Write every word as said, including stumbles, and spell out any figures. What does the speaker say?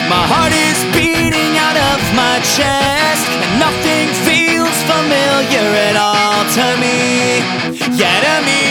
My heart is beating out of my chest, and nothing feels familiar at all to me. Yeah, to me.